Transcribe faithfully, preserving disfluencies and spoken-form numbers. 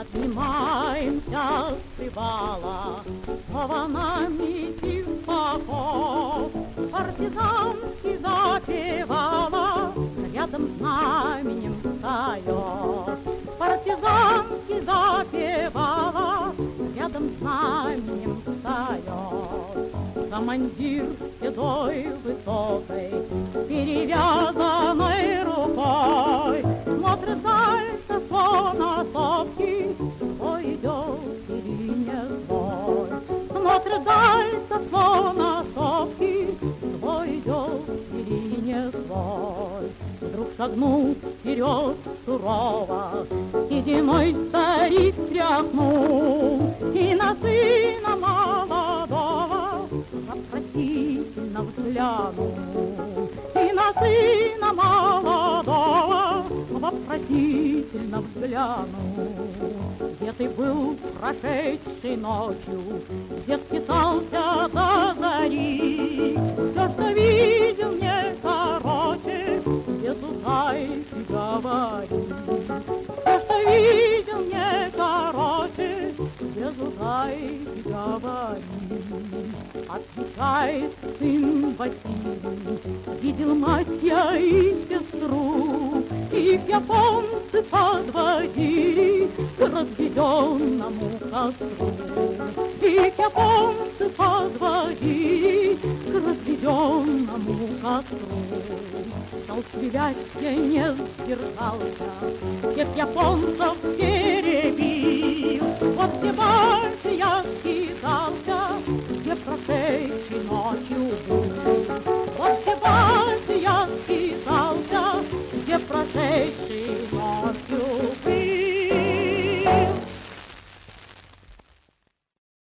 Поднимаемся с привала, снова нами поков. Партизанский запевала, рядом знаменем встает. Партизанский запевала, рядом знаменем встает. Командир седой высокой, перевязанной рукой, смотрит вдаль со слона сопки, свой идет или не свой. Смотрит вдаль со слона сопки, свой идет или не свой. Вдруг шагнул вперед сурово, сединой старик тряхнул, и на сына молодого вопросительно взглянул. И на сына молодого вопросительно взглянул. Где ты был прошедшей ночью, где скитался до зари? Все, что видел, мне короче, без утайки говори. Все, что видел, мне короче, без утайки говори. Отвечает сын Василий, видел мать я и сестру, их японцы подводили к разведенному костру. Их японцы подводили к разведенному костру. Стал стрелять, я не сдержался, всех японцев перебил. Вот где больше я скитался, где прошедшей ночью